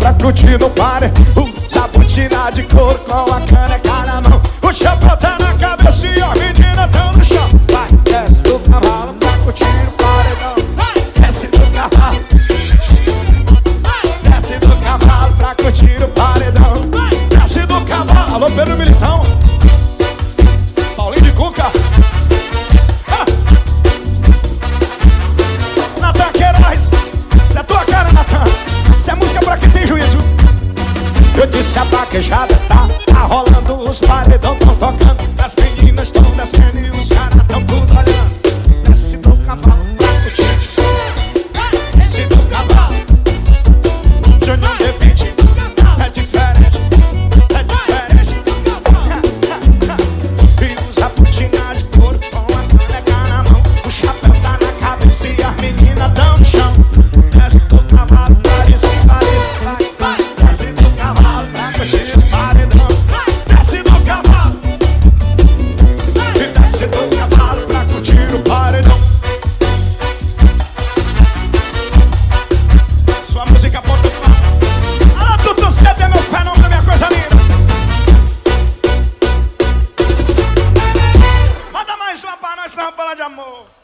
pra curtir no pare. Usa botina de couro com a caneca na mão. O chapéu tá na cabeça e a menina tá no chão. Vai, desce do cavalo pra curtir no paredão. Desce do cavalo. Desce do cavalo pra curtir no paredão. Desce do cavalo. Alô, Pedro Militão. Paulinho de Cuca. Natan Queiroz. Cê é tua cara, Natan. Cê é música pra quem tem juízo. Eu disse a vaquejada tá rolando, os paredão tão tocando, as meninas tão descendo e os caras tão tudo olhando. Desce do cavalo pra curtir. Desce do cavalo. Junior de repente é diferente. É diferente. E usa botina de couro com a caneca na mão. O chapéu tá na cabeça e as meninas tão no chão. Desce do cavalo, parece. Vai. Desce do cavalo pra curtir o paredão. Desce do cavalo. E desce do cavalo pra curtir o paredão. Sua música ponto claro. Alô, Tutu Sete é meu fenômeno, minha coisa linda. Manda mais uma pra nós, vamos falar de amor.